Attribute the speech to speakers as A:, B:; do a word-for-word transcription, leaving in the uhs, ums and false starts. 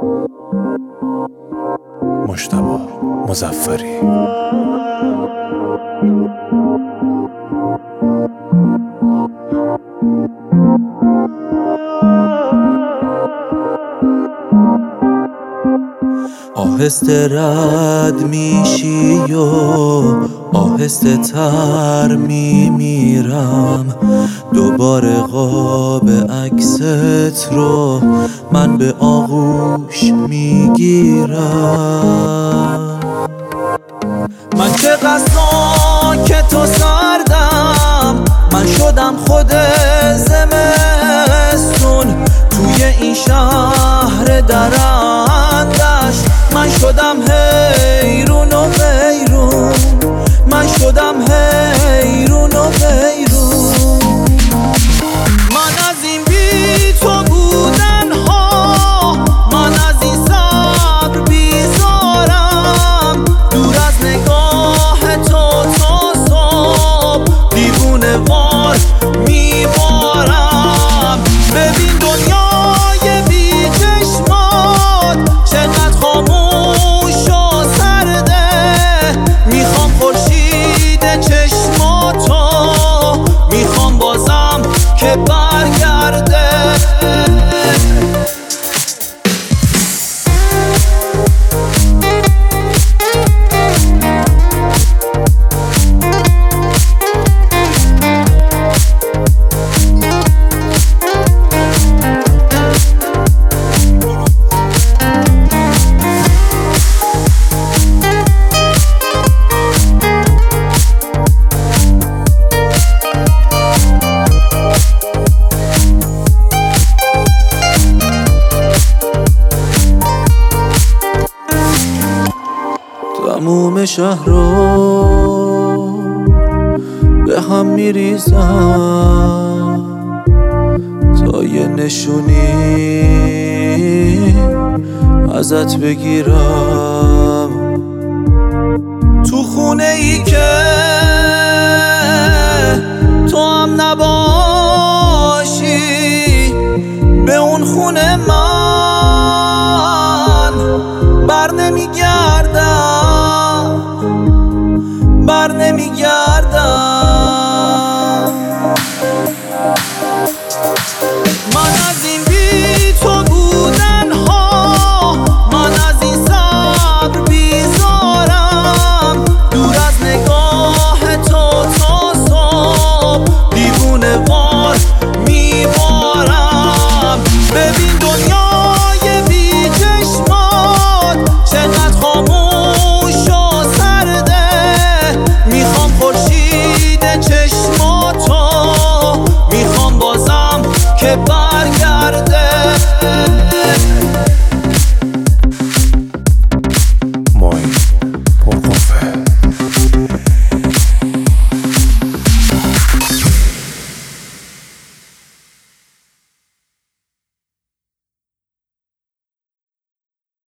A: مجتبی مظفری.
B: آهسته رد میشی و آهسته تر میمیرم، دوباره قاب عکست رو من به آغوش میگیرم. من که که تو سردم، من شدم خود زمستون توی این شهر درندش. من شدم حیرون و بیرون، من شدم حیرون و بیرون. من از این بی تو بودن ها، من از این صبر بیزارم، دور از نگاه تو تا صبح دیوونه وار میبارم. ببین دنیای بی چشمات چقدر خاموش و سرده، میخوام خورشید چشماتو، میخوام بازم که برگرده. تموم شهر رو به هم میریزم تا یه نشونی ازت بگیرم. تو خونه ای که تو هم نباشی، به اون خونه من